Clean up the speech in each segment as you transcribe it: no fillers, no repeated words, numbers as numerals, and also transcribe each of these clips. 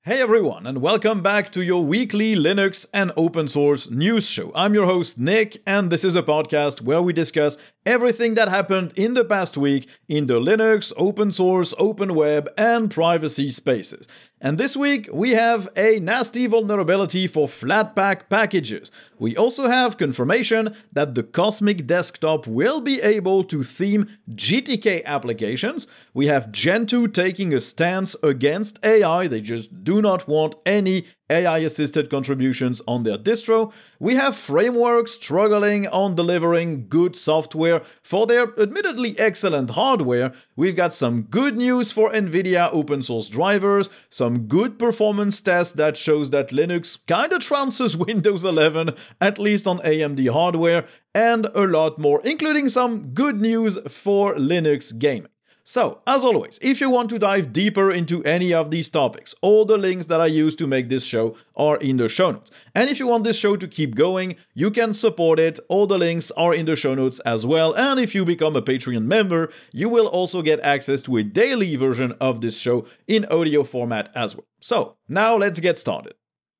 Hey everyone, and welcome back to your weekly Linux and open source news show. I'm your host Nick, and this is a podcast where we discuss everything that happened in the past week in the Linux, open source, open web, and privacy spaces. And this week, we have a nasty vulnerability for Flatpak packages. We also have confirmation that the Cosmic Desktop will be able to theme GTK applications. We have Gentoo taking a stance against AI. They just do not want any AI-assisted contributions on their distro. We have frameworks struggling on delivering good software for their admittedly excellent hardware. We've got some good news for NVIDIA open source drivers, some good performance tests that shows that Linux kinda trounces Windows 11, at least on AMD hardware, and a lot more, including some good news for Linux gaming. So, as always, if you want to dive deeper into any of these topics, all the links that I use to make this show are in the show notes. And if you want this show to keep going, you can support it. All the links are in the show notes as well. And if you become a Patreon member, you will also get access to a daily version of this show in audio format as well. So, now let's get started.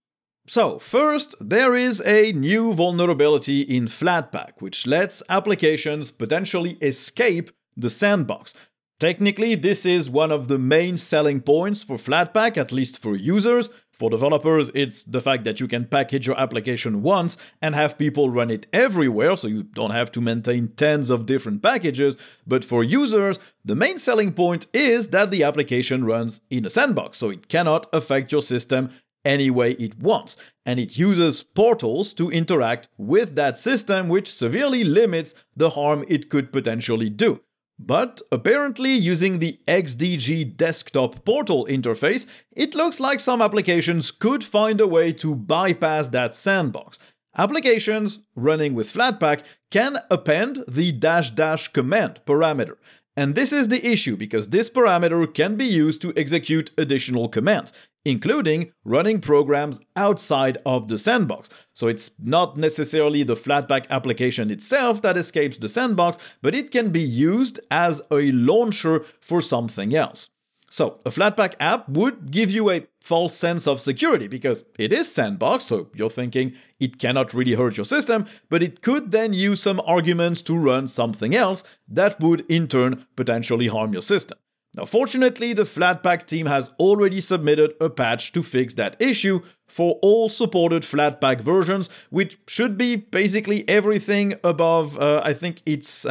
So, first, there is a new vulnerability in Flatpak, which lets applications potentially escape the sandbox. Technically, this is one of the main selling points for Flatpak, at least for users. For developers, it's the fact that you can package your application once and have people run it everywhere, so you don't have to maintain tens of different packages. But for users, the main selling point is that the application runs in a sandbox, so it cannot affect your system any way it wants. And it uses portals to interact with that system, which severely limits the harm it could potentially do. But apparently, using the XDG desktop portal interface, it looks like some applications could find a way to bypass that sandbox. Applications running with Flatpak can append the -- command parameter. And this is the issue because this parameter can be used to execute additional commands, including running programs outside of the sandbox. So it's not necessarily the Flatpak application itself that escapes the sandbox, but it can be used as a launcher for something else. So a Flatpak app would give you a false sense of security because it is sandbox, so you're thinking it cannot really hurt your system, but it could then use some arguments to run something else that would in turn potentially harm your system. Now, fortunately, the Flatpak team has already submitted a patch to fix that issue for all supported Flatpak versions, which should be basically everything above, I think it's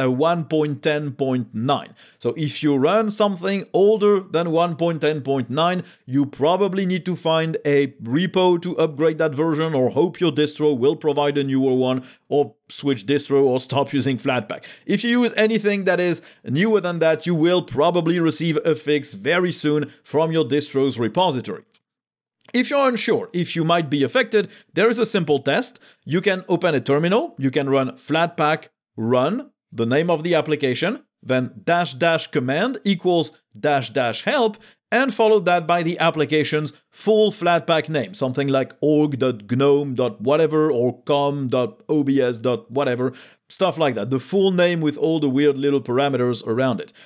1.10.9. So if you run something older than 1.10.9, you probably need to find a repo to upgrade that version or hope your distro will provide a newer one, or switch distro or stop using Flatpak. If you use anything that is newer than that, you will probably receive a fix very soon from your distro's repository. If you're unsure if you might be affected, there is a simple test. You can open a terminal, you can run flatpak run, the name of the application, then -- command equals -- help, and follow that by the application's full Flatpak name, something like org.gnome.whatever or com.obs.whatever, stuff like that, the full name with all the weird little parameters around it.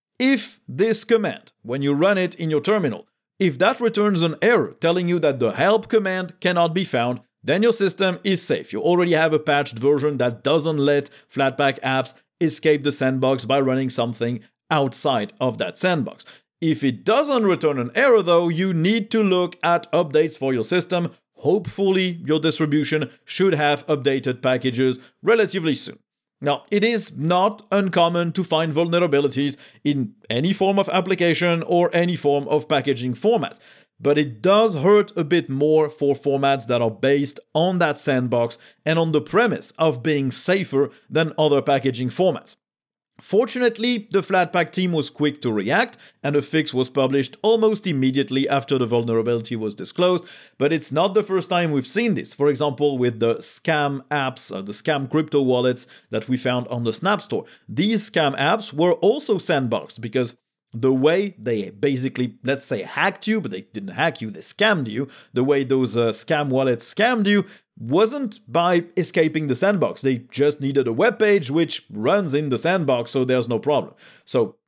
If this command, when you run it in your terminal, if that returns an error telling you that the help command cannot be found, then your system is safe. You already have a patched version that doesn't let Flatpak apps escape the sandbox by running something outside of that sandbox. If it doesn't return an error though, you need to look at updates for your system. Hopefully, your distribution should have updated packages relatively soon. Now, it is not uncommon to find vulnerabilities in any form of application or any form of packaging format, but it does hurt a bit more for formats that are based on that sandbox and on the premise of being safer than other packaging formats. Fortunately, the Flatpak team was quick to react, and a fix was published almost immediately after the vulnerability was disclosed, but it's not the first time we've seen this. For example, with the scam apps, the scam crypto wallets that we found on the Snap Store. These scam apps were also sandboxed because the way they basically, let's say, hacked you, but they didn't hack you, they scammed you, the way those scam wallets scammed you wasn't by escaping the sandbox. They just needed a web page which runs in the sandbox, so there's no problem. So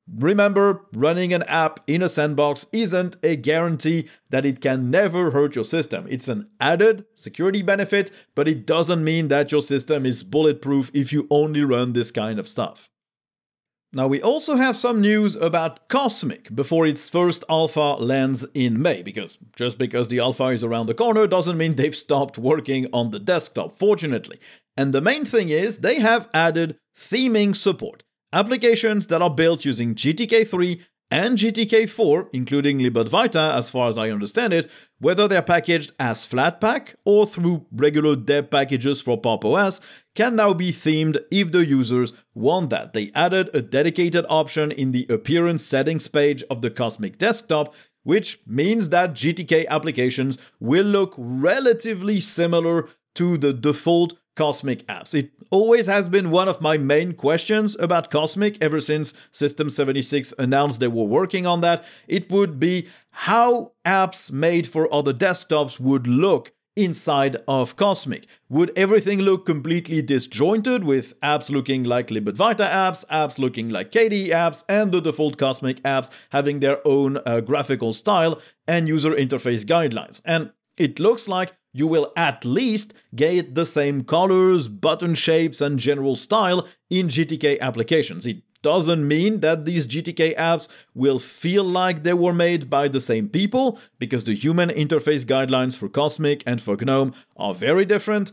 Remember, running an app in a sandbox isn't a guarantee that it can never hurt your system. It's an added security benefit, but it doesn't mean that your system is bulletproof if you only run this kind of stuff. Now, we also have some news about Cosmic before its first alpha lands in May, because just because the alpha is around the corner doesn't mean they've stopped working on the desktop, fortunately. And the main thing is they have added theming support. Applications that are built using GTK3 and GTK4, including libadwaita as far as I understand it, whether they're packaged as Flatpak or through regular deb packages for Pop! OS, can now be themed if the users want that. They added a dedicated option in the appearance settings page of the Cosmic desktop, which means that GTK applications will look relatively similar to the default Cosmic apps. It always has been one of my main questions about Cosmic ever since System 76 announced they were working on that. It would be how apps made for other desktops would look inside of Cosmic. Would everything look completely disjointed with apps looking like libadwaita apps, apps looking like KDE apps, and the default Cosmic apps having their own graphical style and user interface guidelines? And it looks like you will at least get the same colors, button shapes, and general style in GTK applications. It doesn't mean that these GTK apps will feel like they were made by the same people, because the human interface guidelines for Cosmic and for GNOME are very different.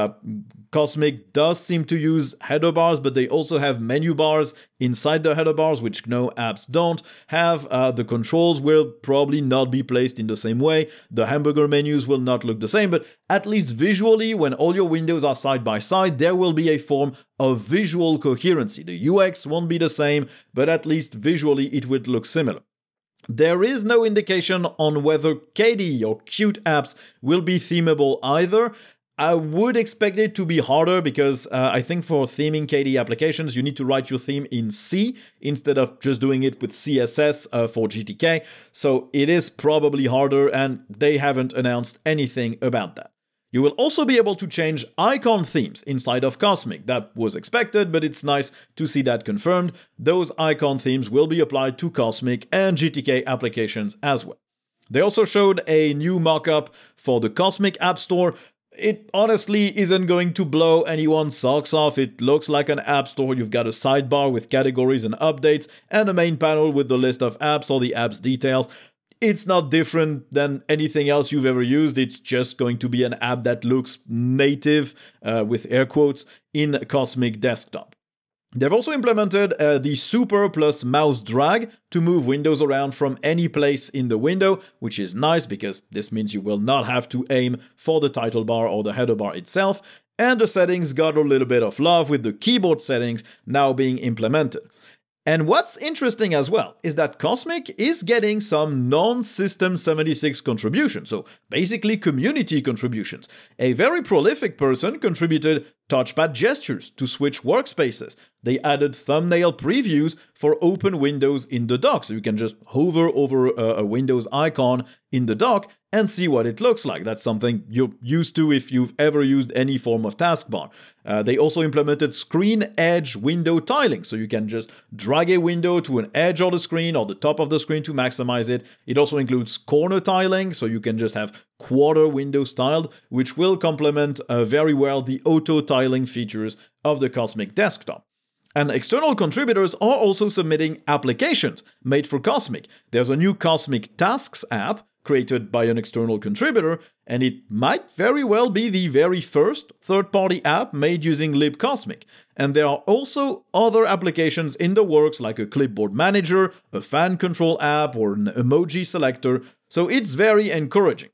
Cosmic does seem to use header bars, but they also have menu bars inside the header bars, which GNOME apps don't have. The controls will probably not be placed in the same way. The hamburger menus will not look the same, but at least visually, when all your windows are side by side, there will be a form of visual coherency. The UX won't be the same, but at least visually it would look similar. There is no indication on whether KDE or Qt apps will be themable either. I would expect it to be harder because I think for theming KDE applications, you need to write your theme in C instead of just doing it with CSS for GTK. So it is probably harder, and they haven't announced anything about that. You will also be able to change icon themes inside of Cosmic. That was expected, but it's nice to see that confirmed. Those icon themes will be applied to Cosmic and GTK applications as well. They also showed a new mockup for the Cosmic App Store. It honestly isn't going to blow anyone's socks off. It looks like an app store. You've got a sidebar with categories and updates, and a main panel with the list of apps or the app's details. It's not different than anything else you've ever used. It's just going to be an app that looks native, with air quotes, in Cosmic Desktop. They've also implemented the Super plus mouse drag to move windows around from any place in the window, which is nice because this means you will not have to aim for the title bar or the header bar itself. And the settings got a little bit of love with the keyboard settings now being implemented. And what's interesting as well is that Cosmic is getting some non-System 76 contributions, so basically community contributions. A very prolific person contributed touchpad gestures to switch workspaces. They added thumbnail previews for open windows in the dock, so you can just hover over a Windows icon in the dock and see what it looks like. That's something you're used to if you've ever used any form of taskbar. They also implemented screen edge window tiling, so you can just drag a window to an edge of the screen or the top of the screen to maximize it. It also includes corner tiling, so you can just have quarter windows tiled, which will complement very well the auto tiling features of the Cosmic Desktop. And external contributors are also submitting applications made for Cosmic. There's a new Cosmic Tasks app created by an external contributor, and it might very well be the very first third-party app made using libcosmic. And there are also other applications in the works, like a clipboard manager, a fan control app, or an emoji selector, so it's very encouraging.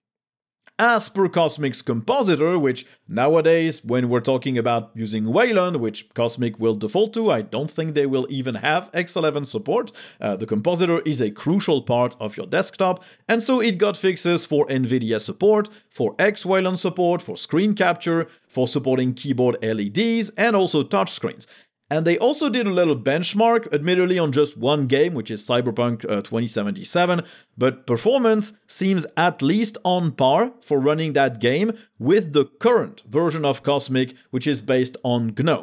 As per Cosmic's compositor, which nowadays, when we're talking about using Wayland, which Cosmic will default to, I don't think they will even have X11 support. The compositor is a crucial part of your desktop, and so it got fixes for NVIDIA support, for X-Wayland support, for screen capture, for supporting keyboard LEDs, and also touchscreens. And they also did a little benchmark, admittedly on just one game, which is Cyberpunk 2077, but performance seems at least on par for running that game with the current version of Cosmic, which is based on GNOME.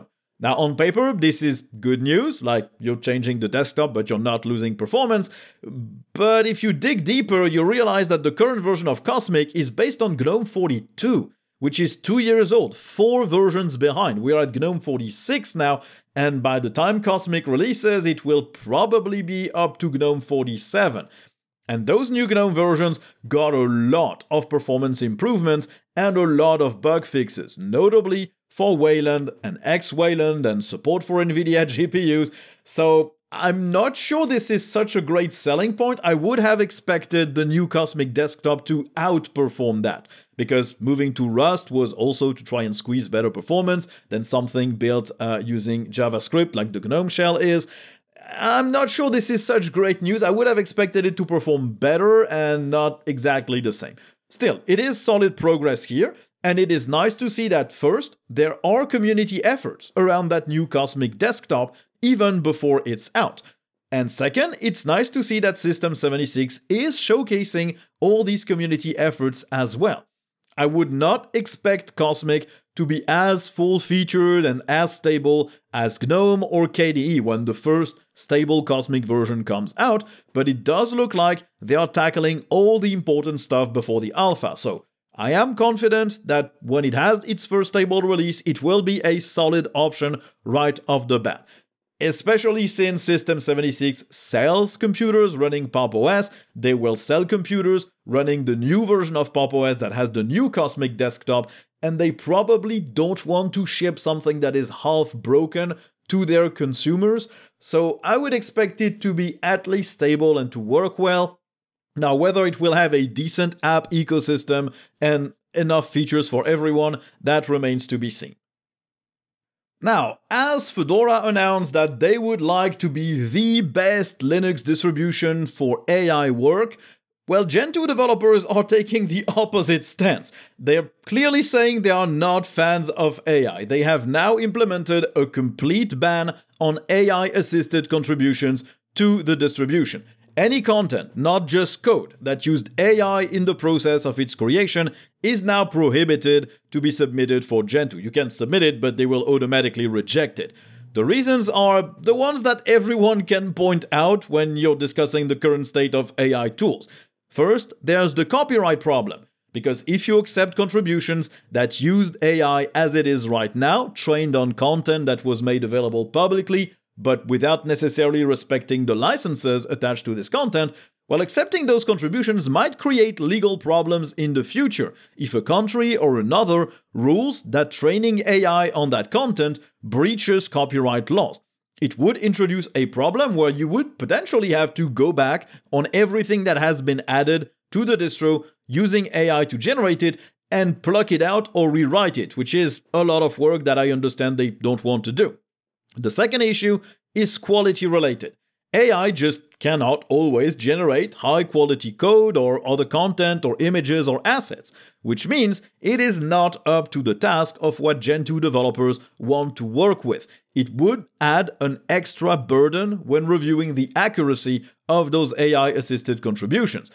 Now, on paper, this is good news, like you're changing the desktop, but you're not losing performance. But if you dig deeper, you realize that the current version of Cosmic is based on GNOME 42, which is 2 years old, 4 versions behind. We are at GNOME 46 now, and by the time Cosmic releases, it will probably be up to GNOME 47. And those new GNOME versions got a lot of performance improvements and a lot of bug fixes, notably for Wayland and X-Wayland and support for NVIDIA GPUs. So I'm not sure this is such a great selling point. I would have expected the new Cosmic desktop to outperform that, because moving to Rust was also to try and squeeze better performance than something built using JavaScript like the GNOME shell is. I'm not sure this is such great news. I would have expected it to perform better and not exactly the same. Still, it is solid progress here, and it is nice to see that first, there are community efforts around that new Cosmic desktop even before it's out. And second, it's nice to see that System 76 is showcasing all these community efforts as well. I would not expect Cosmic to be as full-featured and as stable as GNOME or KDE when the first stable Cosmic version comes out, but it does look like they are tackling all the important stuff before the alpha, so I am confident that when it has its first stable release, it will be a solid option right off the bat. Especially since System 76 sells computers running Pop! OS, they will sell computers running the new version of Pop! OS that has the new Cosmic desktop, and they probably don't want to ship something that is half broken to their consumers, so I would expect it to be at least stable and to work well. Now, whether it will have a decent app ecosystem and enough features for everyone, that remains to be seen. Now, as Fedora announced that they would like to be the best Linux distribution for AI work, well, Gentoo developers are taking the opposite stance. They're clearly saying they are not fans of AI. They have now implemented a complete ban on AI-assisted contributions to the distribution. Any content, not just code, that used AI in the process of its creation is now prohibited to be submitted for Gentoo. You can submit it, but they will automatically reject it. The reasons are the ones that everyone can point out when you're discussing the current state of AI tools. First, there's the copyright problem, because if you accept contributions that used AI as it is right now, trained on content that was made available publicly, but without necessarily respecting the licenses attached to this content, well, accepting those contributions might create legal problems in the future if a country or another rules that training AI on that content breaches copyright laws. It would introduce a problem where you would potentially have to go back on everything that has been added to the distro using AI to generate it and pluck it out or rewrite it, which is a lot of work that I understand they don't want to do. The second issue is quality related. AI just cannot always generate high-quality code or other content or images or assets, which means it is not up to the task of what Gentoo developers want to work with. It would add an extra burden when reviewing the accuracy of those AI-assisted contributions.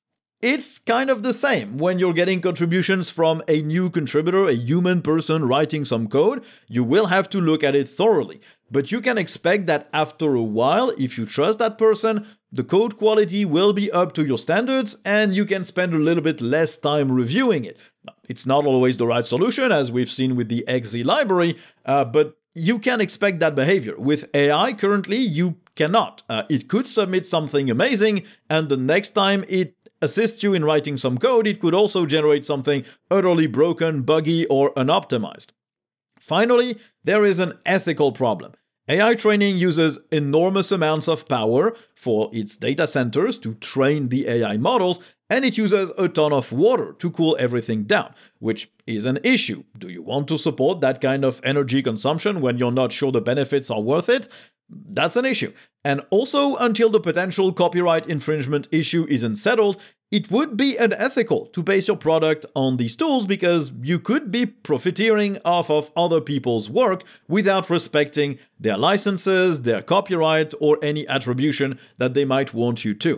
It's kind of the same when you're getting contributions from a new contributor, a human person writing some code. You will have to look at it thoroughly. But you can expect that after a while, if you trust that person, the code quality will be up to your standards and you can spend a little bit less time reviewing it. It's not always the right solution, as we've seen with the XZ library, but you can expect that behavior. With AI currently, you cannot. It could submit something amazing, and the next time it assists you in writing some code, it could also generate something utterly broken, buggy, or unoptimized. Finally, there is an ethical problem. AI training uses enormous amounts of power for its data centers to train the AI models, and it uses a ton of water to cool everything down, which is an issue. Do you want to support that kind of energy consumption when you're not sure the benefits are worth it? That's an issue. And also, until the potential copyright infringement issue isn't settled, it would be unethical to base your product on these tools because you could be profiteering off of other people's work without respecting their licenses, their copyright, or any attribution that they might want you to.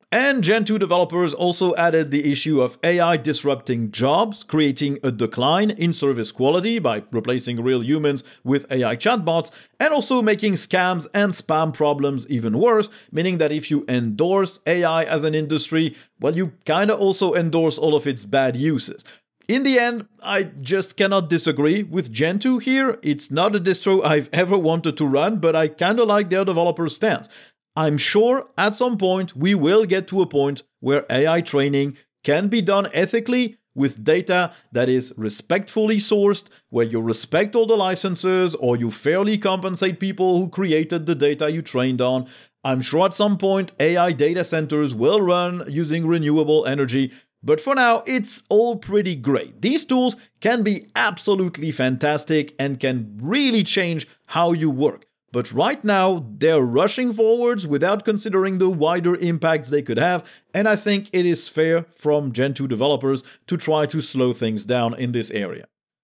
And Gentoo developers also added the issue of AI disrupting jobs, creating a decline in service quality by replacing real humans with AI chatbots, and also making scams and spam problems even worse, meaning that if you endorse AI as an industry, well, you kinda also endorse all of its bad uses. In the end, I just cannot disagree with Gentoo here. It's not a distro I've ever wanted to run, but I kinda like their developer stance. I'm sure at some point we will get to a point where AI training can be done ethically with data that is respectfully sourced, where you respect all the licenses or you fairly compensate people who created the data you trained on. I'm sure at some point AI data centers will run using renewable energy, but for now it's all pretty great. These tools can be absolutely fantastic and can really change how you work. But right now, they're rushing forwards without considering the wider impacts they could have, and I think it is fair from Gentoo developers to try to slow things down in this area.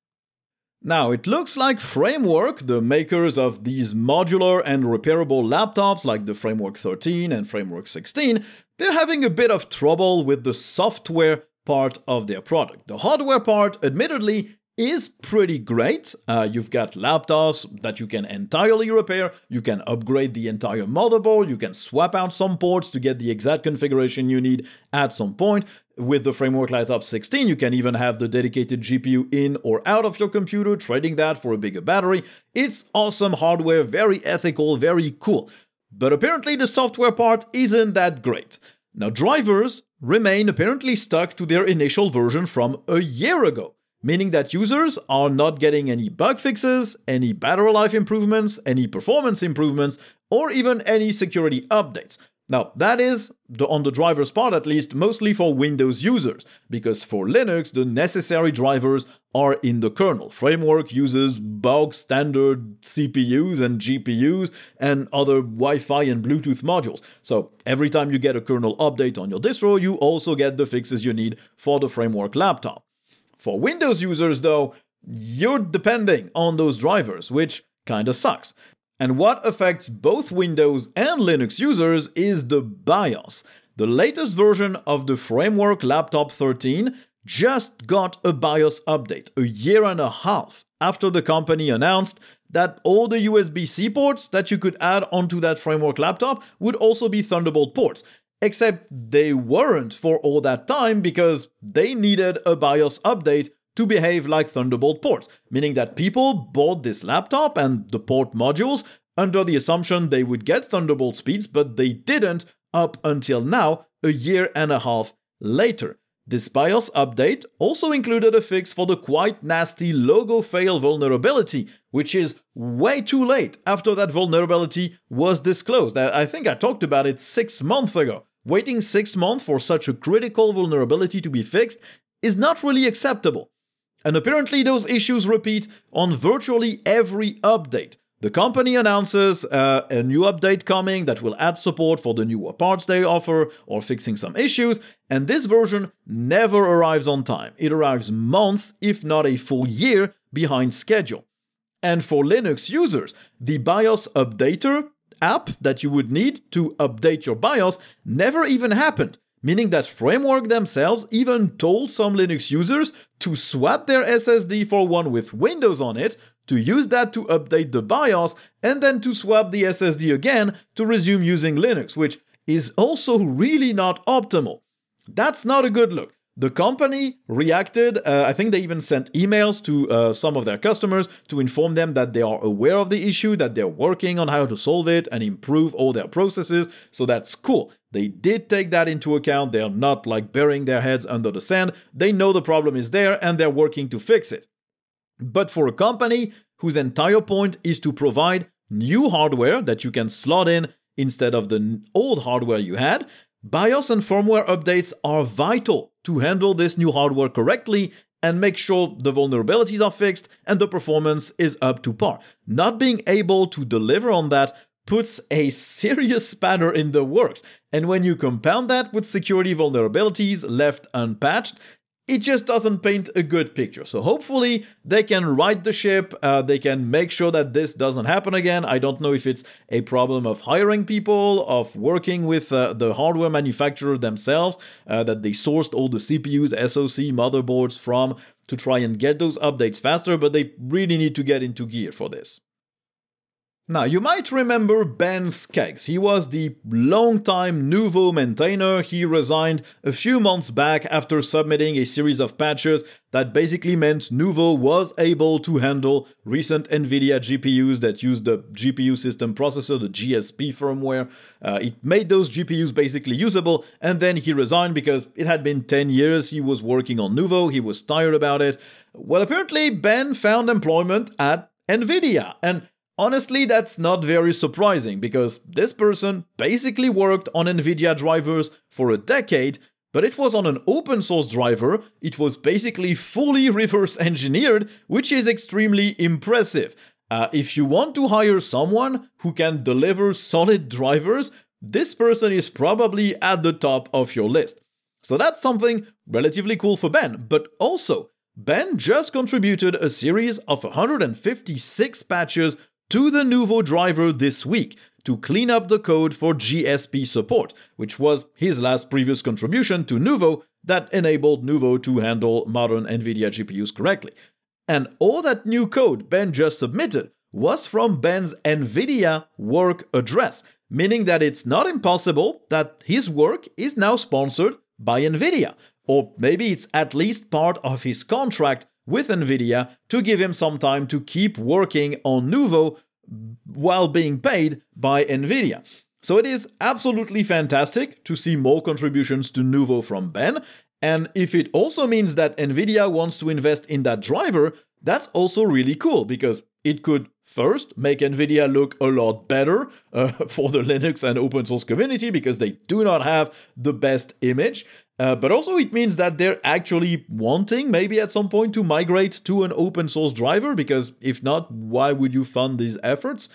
Now, it looks like Framework, the makers of these modular and repairable laptops like the Framework 13 and Framework 16, they're having a bit of trouble with the software part of their product. The hardware part, admittedly, is pretty great. You've got laptops that you can entirely repair, you can upgrade the entire motherboard, you can swap out some ports to get the exact configuration you need at some point. With the Framework Laptop 16, you can even have the dedicated GPU in or out of your computer, trading that for a bigger battery. It's awesome hardware, very ethical, very cool. But apparently the software part isn't that great. Now, drivers remain apparently stuck to their initial version from a year ago, meaning that users are not getting any bug fixes, any battery life improvements, any performance improvements, or even any security updates. Now, that is, on the driver's part at least, mostly for Windows users, because for Linux, the necessary drivers are in the kernel. Framework uses bog standard CPUs and GPUs and other Wi-Fi and Bluetooth modules. So every time you get a kernel update on your distro, you also get the fixes you need for the Framework laptop. For Windows users, though, you're depending on those drivers, which kinda sucks. And what affects both Windows and Linux users is the BIOS. The latest version of the Framework Laptop 13 just got a BIOS update a year and a half after the company announced that all the USB-C ports that you could add onto that Framework laptop would also be Thunderbolt ports. Except they weren't for all that time because they needed a BIOS update to behave like Thunderbolt ports, meaning that people bought this laptop and the port modules under the assumption they would get Thunderbolt speeds, but they didn't up until now, a year and a half later. This BIOS update also included a fix for the quite nasty logo fail vulnerability, which is way too late after that vulnerability was disclosed. I think I talked about it 6 months ago. Waiting 6 months for such a critical vulnerability to be fixed is not really acceptable. And apparently those issues repeat on virtually every update. The company announces a new update coming that will add support for the newer parts they offer or fixing some issues, and this version never arrives on time. It arrives months, if not a full year, behind schedule. And for Linux users, the BIOS Updater app that you would need to update your BIOS never even happened, meaning that Framework themselves even told some Linux users to swap their SSD for one with Windows on it, to use that to update the BIOS, and then to swap the SSD again to resume using Linux, which is also really not optimal. That's not a good look. The company reacted, I think they even sent emails to some of their customers to inform them that they are aware of the issue, that they're working on how to solve it and improve all their processes, so that's cool. They did take that into account, they're not like burying their heads under the sand, they know the problem is there and they're working to fix it. But for a company whose entire point is to provide new hardware that you can slot in instead of the old hardware you had, BIOS and firmware updates are vital to handle this new hardware correctly and make sure the vulnerabilities are fixed and the performance is up to par. Not being able to deliver on that puts a serious spanner in the works. And when you compound that with security vulnerabilities left unpatched, it just doesn't paint a good picture. So hopefully they can right the ship, they can make sure that this doesn't happen again. I don't know if it's a problem of hiring people, of working with the hardware manufacturer themselves, that they sourced all the CPUs, SoC, motherboards from to try and get those updates faster, but they really need to get into gear for this. Now, you might remember Ben Skeggs. He was the longtime Nouveau maintainer. He resigned a few months back after submitting a series of patches that basically meant Nouveau was able to handle recent NVIDIA GPUs that used the GPU system processor, the GSP firmware. It made those GPUs basically usable, and then he resigned because it had been 10 years he was working on Nouveau. He was tired about it. Well, apparently Ben found employment at NVIDIA, and honestly, that's not very surprising because this person basically worked on NVIDIA drivers for a decade, but it was on an open source driver. It was basically fully reverse engineered, which is extremely impressive. If you want to hire someone who can deliver solid drivers, this person is probably at the top of your list. So that's something relatively cool for Ben, but also Ben just contributed a series of 156 patches to the Nouveau driver this week to clean up the code for GSP support, which was his last previous contribution to Nouveau that enabled Nouveau to handle modern NVIDIA GPUs correctly. And all that new code Ben just submitted was from Ben's NVIDIA work address, meaning that it's not impossible that his work is now sponsored by NVIDIA, or maybe it's at least part of his contract with NVIDIA to give him some time to keep working on Nouveau while being paid by NVIDIA. So it is absolutely fantastic to see more contributions to Nouveau from Ben, and if it also means that NVIDIA wants to invest in that driver, that's also really cool because it could first make NVIDIA look a lot better for the Linux and open source community because they do not have the best image. But also it means that they're actually wanting maybe at some point to migrate to an open source driver, because if not, why would you fund these efforts?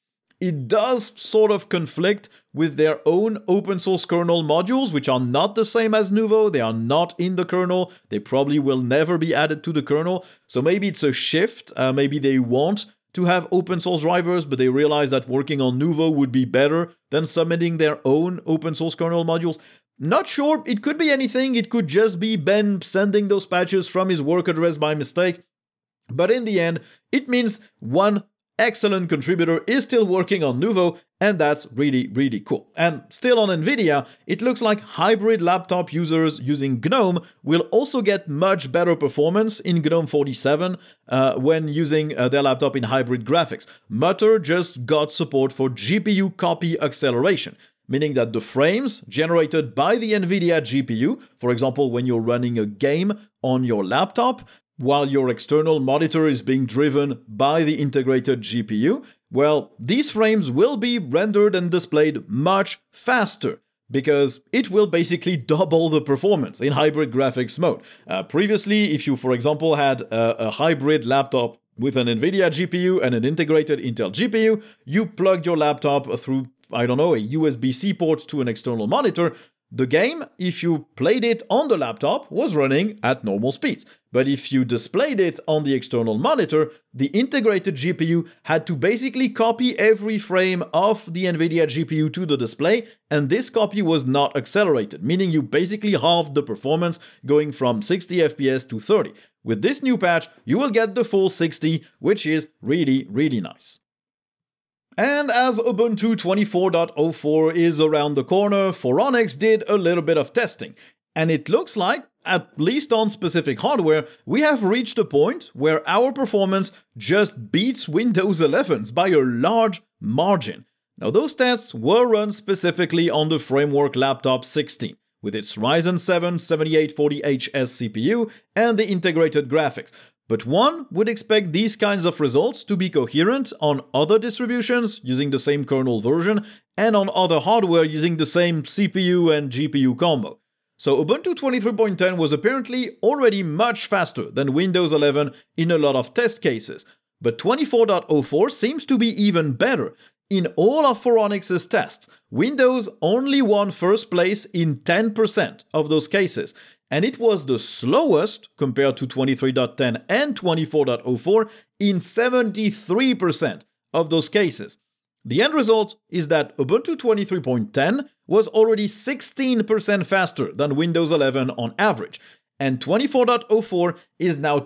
It does sort of conflict with their own open source kernel modules, which are not the same as Nouveau. They are not in the kernel. They probably will never be added to the kernel. So maybe it's a shift. Maybe they want to have open source drivers, but they realize that working on Nouveau would be better than submitting their own open source kernel modules. Not sure. It could be anything. It could just be Ben sending those patches from his work address by mistake. But in the end, it means one excellent contributor is still working on Nouveau, and that's really, really cool. And still on NVIDIA, it looks like hybrid laptop users using GNOME will also get much better performance in GNOME 47 when using their laptop in hybrid graphics. Mutter just got support for GPU copy acceleration, meaning that the frames generated by the NVIDIA GPU, for example, when you're running a game on your laptop, while your external monitor is being driven by the integrated GPU, well, these frames will be rendered and displayed much faster, because it will basically double the performance in hybrid graphics mode. Previously, if you, for example, had a hybrid laptop with an NVIDIA GPU and an integrated Intel GPU, you plugged your laptop through, a USB-C port to an external monitor. The game, if you played it on the laptop, was running at normal speeds. But if you displayed it on the external monitor, the integrated GPU had to basically copy every frame of the NVIDIA GPU to the display, and this copy was not accelerated, meaning you basically halved the performance, going from 60 FPS to 30. With this new patch, you will get the full 60, which is really, really nice. And as Ubuntu 24.04 is around the corner, Phoronix did a little bit of testing. And it looks like, at least on specific hardware, we have reached a point where our performance just beats Windows 11's by a large margin. Now, those tests were run specifically on the Framework Laptop 16, with its Ryzen 7 7840HS CPU and the integrated graphics. But one would expect these kinds of results to be coherent on other distributions using the same kernel version and on other hardware using the same CPU and GPU combo. So Ubuntu 23.10 was apparently already much faster than Windows 11 in a lot of test cases, but 24.04 seems to be even better. In all of Phoronix's tests, Windows only won first place in 10% of those cases, and it was the slowest compared to 23.10 and 24.04 in 73% of those cases. The end result is that Ubuntu 23.10 was already 16% faster than Windows 11 on average, and 24.04 is now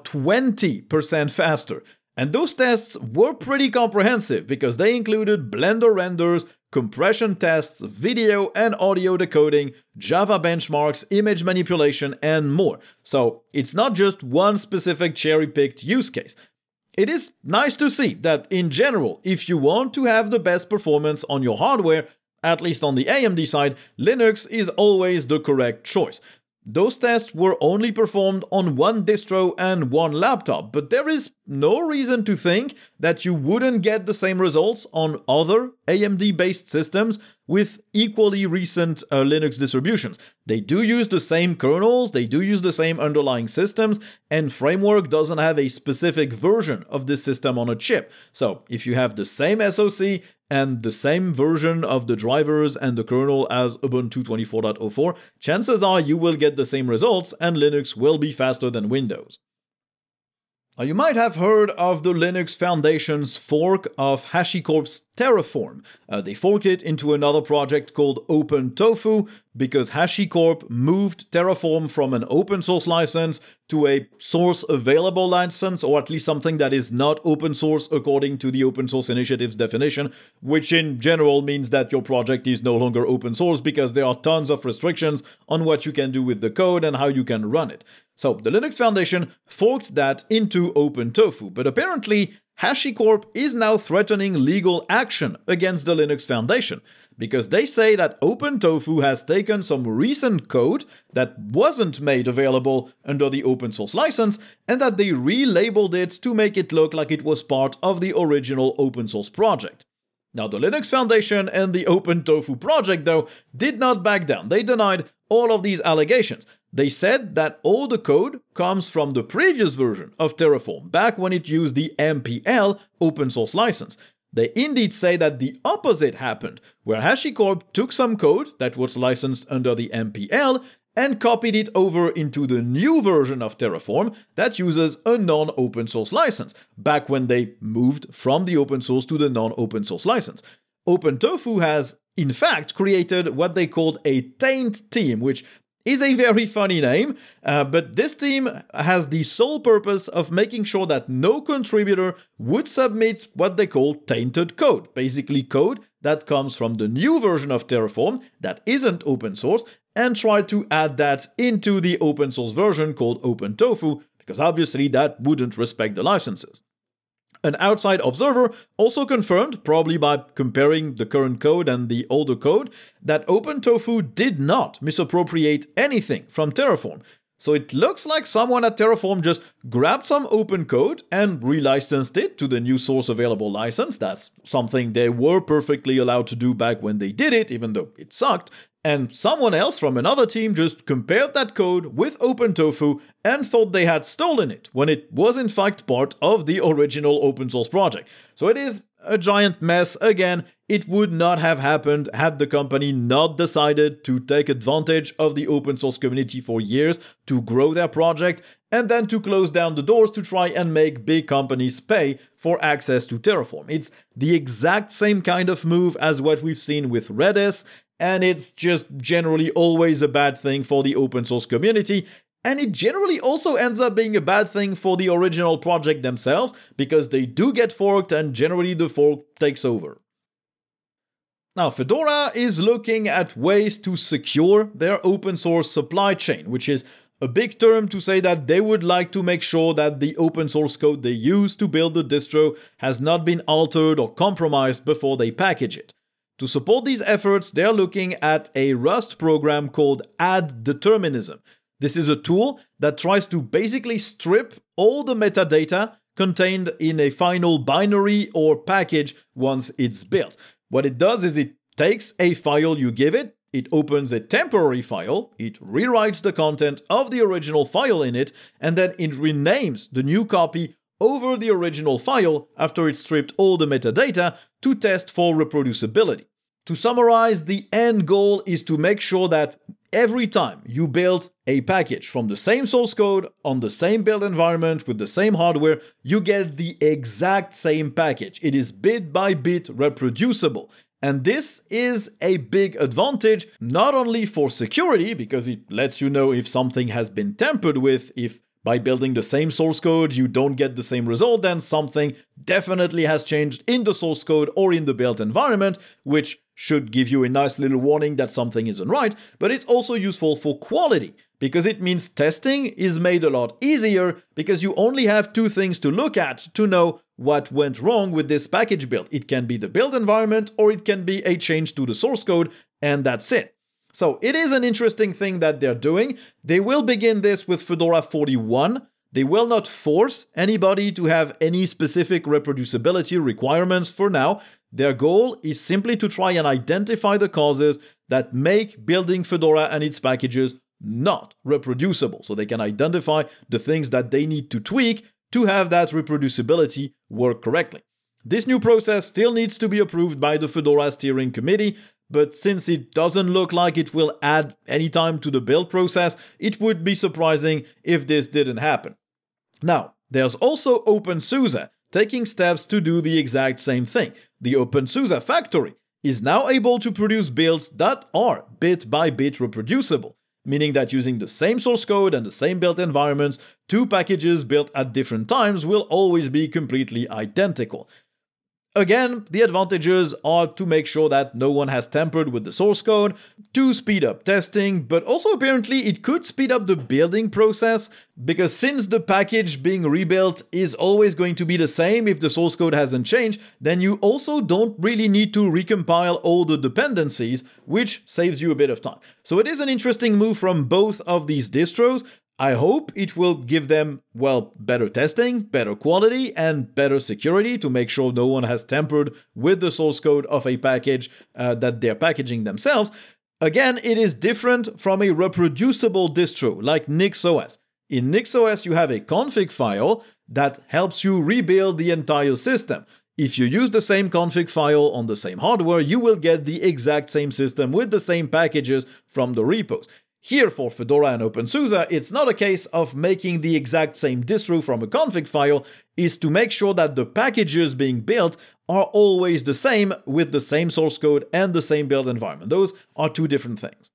20% faster. And those tests were pretty comprehensive because they included Blender renders, compression tests, video and audio decoding, Java benchmarks, image manipulation, and more. So it's not just one specific cherry-picked use case. It is nice to see that, in general, if you want to have the best performance on your hardware, at least on the AMD side, Linux is always the correct choice. Those tests were only performed on one distro and one laptop, but there is no reason to think that you wouldn't get the same results on other AMD-based systems with equally recent Linux distributions. They do use the same kernels, they do use the same underlying systems, and Framework doesn't have a specific version of this system on a chip. So if you have the same SoC and the same version of the drivers and the kernel as Ubuntu 24.04, chances are you will get the same results and Linux will be faster than Windows. Now, you might have heard of the Linux Foundation's fork of HashiCorp's Terraform. They forked it into another project called OpenTofu because HashiCorp moved Terraform from an open source license to a source available license, or at least something that is not open source according to the Open Source Initiative's definition, which in general means that your project is no longer open source because there are tons of restrictions on what you can do with the code and how you can run it. So the Linux Foundation forked that into OpenTofu, but apparently HashiCorp is now threatening legal action against the Linux Foundation because they say that OpenTofu has taken some recent code that wasn't made available under the open source license and that they relabeled it to make it look like it was part of the original open source project. Now, the Linux Foundation and the OpenTofu project, though, did not back down. They denied all of these allegations. They said that all the code comes from the previous version of Terraform, back when it used the MPL open source license. They indeed say that the opposite happened, where HashiCorp took some code that was licensed under the MPL and copied it over into the new version of Terraform that uses a non-open source license, back when they moved from the open source to the non-open source license. OpenTofu has, in fact, created what they called a taint team, which is a very funny name, but this team has the sole purpose of making sure that no contributor would submit what they call tainted code, basically code that comes from the new version of Terraform that isn't open source, and try to add that into the open source version called OpenTofu, because obviously that wouldn't respect the licenses. An outside observer also confirmed, probably by comparing the current code and the older code, that OpenTofu did not misappropriate anything from Terraform. So it looks like someone at Terraform just grabbed some open code and relicensed it to the new source available license. That's something they were perfectly allowed to do back when they did it, even though it sucked. And someone else from another team just compared that code with OpenTofu and thought they had stolen it, when it was in fact part of the original open source project. So it is a giant mess. Again, it would not have happened had the company not decided to take advantage of the open source community for years to grow their project and then to close down the doors to try and make big companies pay for access to Terraform. It's the exact same kind of move as what we've seen with Redis, and it's just generally always a bad thing for the open source community. And it generally also ends up being a bad thing for the original project themselves, because they do get forked and generally the fork takes over. Now, Fedora is looking at ways to secure their open source supply chain, which is a big term to say that they would like to make sure that the open source code they use to build the distro has not been altered or compromised before they package it. To support these efforts, they're looking at a Rust program called add-determinism. This is a tool that tries to basically strip all the metadata contained in a final binary or package once it's built. What it does is it takes a file you give it, it opens a temporary file, it rewrites the content of the original file in it, and then it renames the new copy over the original file after it stripped all the metadata to test for reproducibility. To summarize, the end goal is to make sure that every time you build a package from the same source code on the same build environment with the same hardware, you get the exact same package. It is bit by bit reproducible. And this is a big advantage, not only for security, because it lets you know if something has been tampered with, if by building the same source code you don't get the same result, then something definitely has changed in the source code or in the built environment, which should give you a nice little warning that something isn't right, but it's also useful for quality, because it means testing is made a lot easier because you only have two things to look at to know what went wrong with this package build. It can be the build environment or it can be a change to the source code, and that's it. So it is an interesting thing that they're doing. They will begin this with Fedora 41. They will not force anybody to have any specific reproducibility requirements for now. Their goal is simply to try and identify the causes that make building Fedora and its packages not reproducible, so they can identify the things that they need to tweak to have that reproducibility work correctly. This new process still needs to be approved by the Fedora Steering Committee, but since it doesn't look like it will add any time to the build process, it would be surprising if this didn't happen. Now, there's also OpenSUSE taking steps to do the exact same thing. The OpenSUSE factory is now able to produce builds that are bit by bit reproducible, meaning that using the same source code and the same built environments, two packages built at different times will always be completely identical. Again, the advantages are to make sure that no one has tampered with the source code, to speed up testing, but also apparently it could speed up the building process, because since the package being rebuilt is always going to be the same if the source code hasn't changed, then you also don't really need to recompile all the dependencies, which saves you a bit of time. So it is an interesting move from both of these distros. I hope it will give them, well, better testing, better quality, and better security to make sure no one has tampered with the source code of a package that they're packaging themselves. Again, it is different from a reproducible distro like NixOS. In NixOS, you have a config file that helps you rebuild the entire system. If you use the same config file on the same hardware, you will get the exact same system with the same packages from the repos. Here for Fedora and OpenSUSE, it's not a case of making the exact same distro from a config file, it's to make sure that the packages being built are always the same with the same source code and the same build environment. Those are two different things.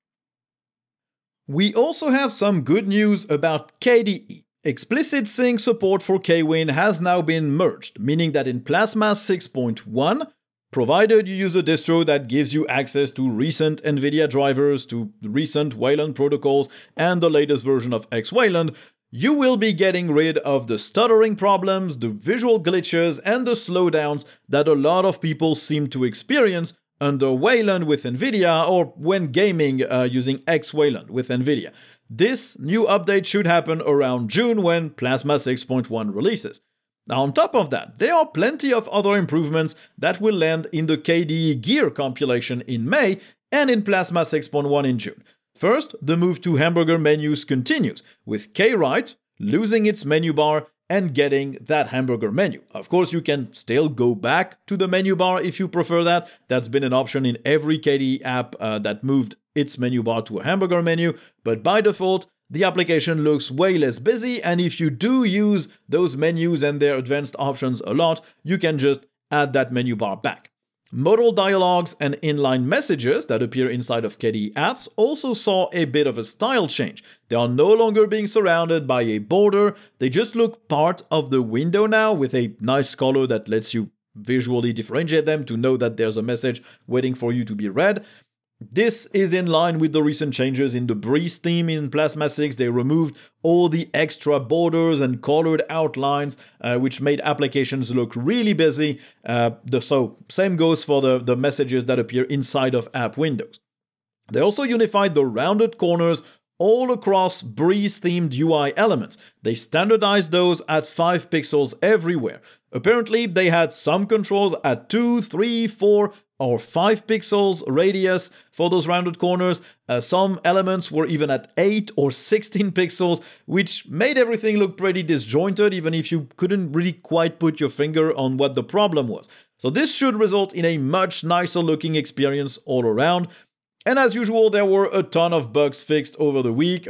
We also have some good news about KDE. Explicit sync support for Kwin has now been merged, meaning that in Plasma 6.1, provided you use a distro that gives you access to recent NVIDIA drivers, to recent Wayland protocols, and the latest version of X-Wayland, you will be getting rid of the stuttering problems, the visual glitches, and the slowdowns that a lot of people seem to experience under Wayland with NVIDIA or when gaming using X-Wayland with NVIDIA. This new update should happen around June when Plasma 6.1 releases. Now, on top of that, there are plenty of other improvements that will land in the KDE Gear compilation in May and in Plasma 6.1 in June. First, the move to hamburger menus continues, with Kwrite losing its menu bar and getting that hamburger menu. Of course, you can still go back to the menu bar if you prefer that. That's been an option in every KDE app that moved its menu bar to a hamburger menu, but by default, the application looks way less busy, and if you do use those menus and their advanced options a lot, you can just add that menu bar back. Modal dialogues and inline messages that appear inside of KDE apps also saw a bit of a style change. They are no longer being surrounded by a border, they just look part of the window now with a nice color that lets you visually differentiate them to know that there's a message waiting for you to be read. This is in line with the recent changes in the Breeze theme in Plasma 6. They removed all the extra borders and colored outlines, which made applications look really busy. So same goes for the messages that appear inside of app windows. They also unified the rounded corners all across Breeze-themed UI elements. They standardized those at 5 pixels everywhere. Apparently, they had some controls at 2, 3, 4, or 5 pixels radius for those rounded corners. Some elements were even at 8 or 16 pixels, which made everything look pretty disjointed, even if you couldn't really quite put your finger on what the problem was. So this should result in a much nicer looking experience all around. And as usual, there were a ton of bugs fixed over the week,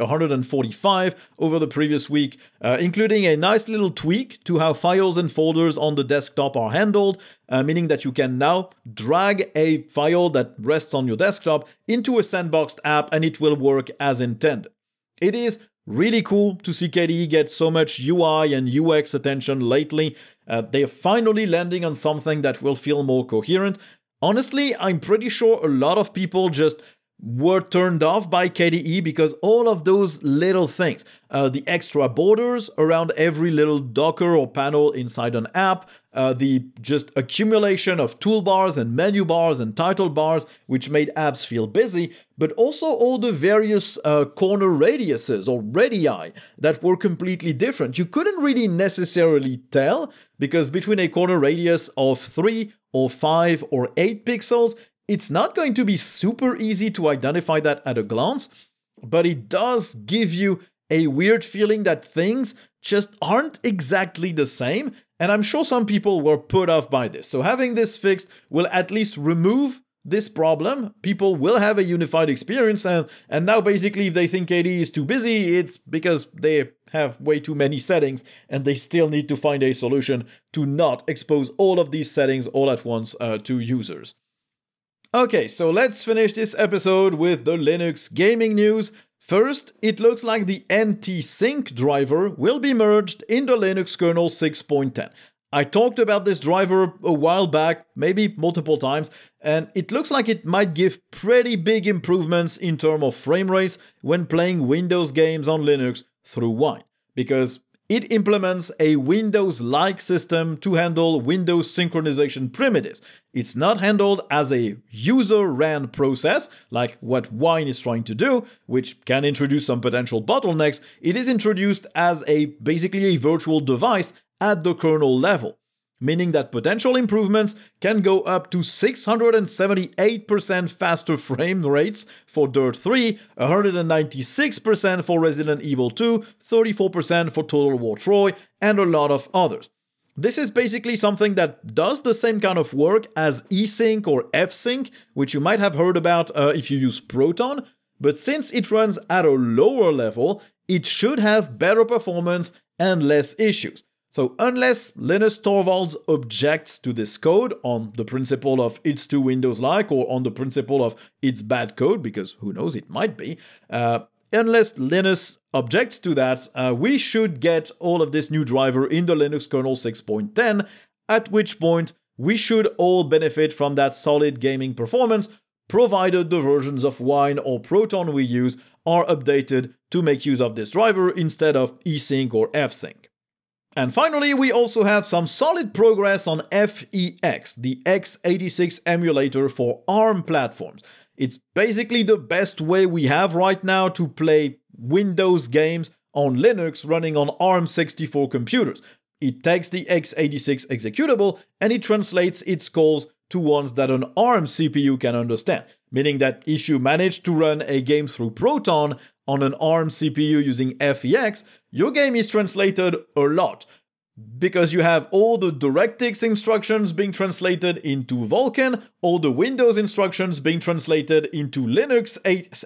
145 over the previous week, including a nice little tweak to how files and folders on the desktop are handled, meaning that you can now drag a file that rests on your desktop into a sandboxed app and it will work as intended. It is really cool to see KDE get so much UI and UX attention lately. They're finally landing on something that will feel more coherent. Honestly, I'm pretty sure a lot of people just were turned off by KDE because all of those little things, the extra borders around every little Docker or panel inside an app, the just accumulation of toolbars and menu bars and title bars, which made apps feel busy, but also all the various corner radiuses or radii that were completely different. You couldn't really necessarily tell because between a corner radius of 3 or 5 or 8 pixels, it's not going to be super easy to identify that at a glance, but it does give you a weird feeling that things just aren't exactly the same, and I'm sure some people were put off by this. So having this fixed will at least remove this problem. People will have a unified experience, and now basically if they think KDE is too busy, it's because they have way too many settings and they still need to find a solution to not expose all of these settings all at once to users. Okay, so let's finish this episode with the Linux gaming news. First, it looks like the NT-Sync driver will be merged in the Linux kernel 6.10. I talked about this driver a while back, maybe multiple times, and it looks like it might give pretty big improvements in terms of frame rates when playing Windows games on Linux through Wine, because it implements a Windows-like system to handle Windows synchronization primitives. It's not handled as a user-ran process, like what Wine is trying to do, which can introduce some potential bottlenecks. It is introduced as basically a virtual device at the kernel level, meaning that potential improvements can go up to 678% faster frame rates for Dirt 3, 196% for Resident Evil 2, 34% for Total War Troy, and a lot of others. This is basically something that does the same kind of work as eSync or F-Sync, which you might have heard about if you use Proton, but since it runs at a lower level, it should have better performance and less issues. So unless Linus Torvalds objects to this code on the principle of it's too Windows-like or on the principle of it's bad code, because who knows, it might be, unless Linus objects to that, we should get all of this new driver in the Linux kernel 6.10, at which point we should all benefit from that solid gaming performance, provided the versions of Wine or Proton we use are updated to make use of this driver instead of eSync or F-Sync. And finally, we also have some solid progress on FEX, the x86 emulator for ARM platforms. It's basically the best way we have right now to play Windows games on Linux running on ARM64 computers. It takes the x86 executable and it translates its calls to ones that an ARM CPU can understand, meaning that if you manage to run a game through Proton on an ARM CPU using FEX, your game is translated a lot, because you have all the DirectX instructions being translated into Vulkan, all the Windows instructions being translated into Linux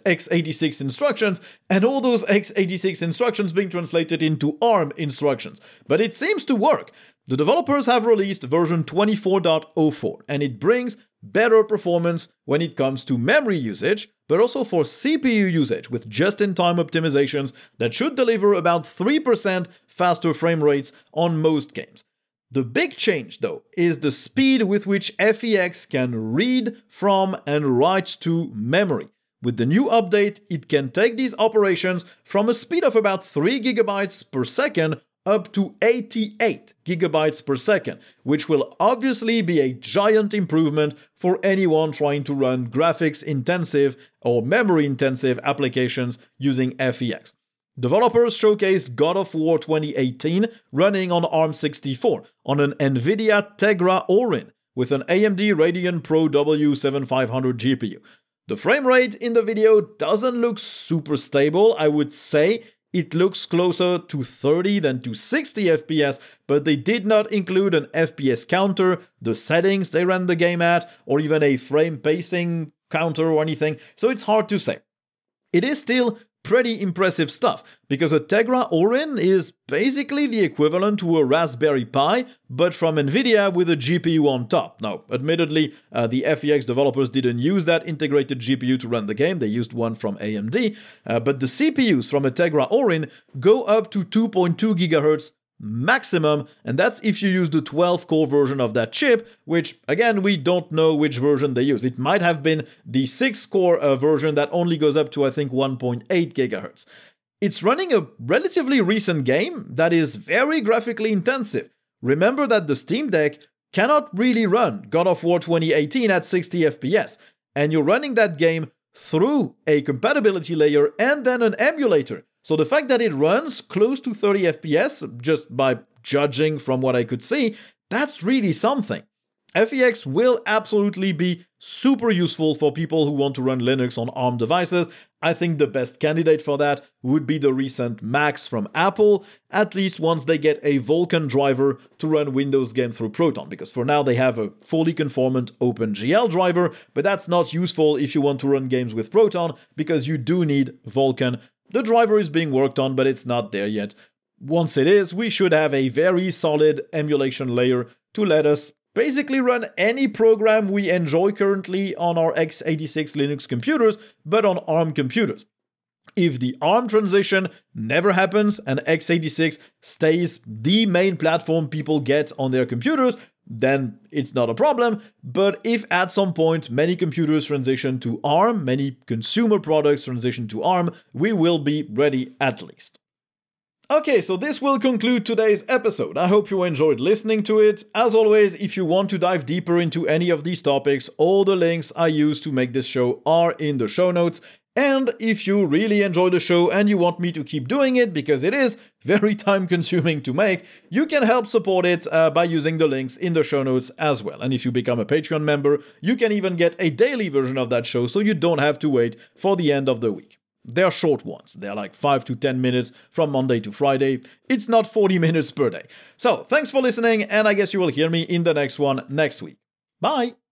x86 instructions, and all those x86 instructions being translated into ARM instructions. But it seems to work. The developers have released version 24.04, and it brings better performance when it comes to memory usage, but also for CPU usage with just-in-time optimizations that should deliver about 3% faster frame rates on most games. The big change, though, is the speed with which FEX can read from and write to memory. With the new update, it can take these operations from a speed of about 3 gigabytes per second up to 88 gigabytes per second, which will obviously be a giant improvement for anyone trying to run graphics-intensive or memory-intensive applications using FEX. Developers showcased God of War 2018 running on ARM64 on an NVIDIA Tegra Orin with an AMD Radeon Pro W7500 GPU. The frame rate in the video doesn't look super stable, I would say. It looks closer to 30 than to 60 FPS, but they did not include an FPS counter, the settings they ran the game at, or even a frame pacing counter or anything, so it's hard to say. It is still pretty impressive stuff, because a Tegra Orin is basically the equivalent to a Raspberry Pi, but from Nvidia with a GPU on top. Now, admittedly, the FEX developers didn't use that integrated GPU to run the game, they used one from AMD, but the CPUs from a Tegra Orin go up to 2.2 GHz maximum, and that's if you use the 12-core version of that chip, which, again, we don't know which version they use. It might have been the 6-core version that only goes up to, I think, 1.8 GHz. It's running a relatively recent game that is very graphically intensive. Remember that the Steam Deck cannot really run God of War 2018 at 60 FPS, and you're running that game through a compatibility layer and then an emulator. So the fact that it runs close to 30 FPS, just by judging from what I could see, that's really something. FEX will absolutely be super useful for people who want to run Linux on ARM devices. I think the best candidate for that would be the recent Macs from Apple, at least once they get a Vulkan driver to run Windows games through Proton, because for now they have a fully conformant OpenGL driver, but that's not useful if you want to run games with Proton, because you do need Vulkan. The driver is being worked on, but it's not there yet. Once it is, we should have a very solid emulation layer to let us basically run any program we enjoy currently on our x86 Linux computers, but on ARM computers. If the ARM transition never happens and x86 stays the main platform people get on their computers, then it's not a problem. But if at some point many computers transition to ARM, many consumer products transition to ARM, we will be ready at least. Okay, so this will conclude today's episode. I hope you enjoyed listening to it. As always, if you want to dive deeper into any of these topics, all the links I use to make this show are in the show notes. And if you really enjoy the show and you want me to keep doing it, because it is very time-consuming to make, you can help support it by using the links in the show notes as well. And if you become a Patreon member, you can even get a daily version of that show, so you don't have to wait for the end of the week. They're short ones. They're like 5 to 10 minutes from Monday to Friday. It's not 40 minutes per day. So, thanks for listening, and I guess you will hear me in the next one next week. Bye!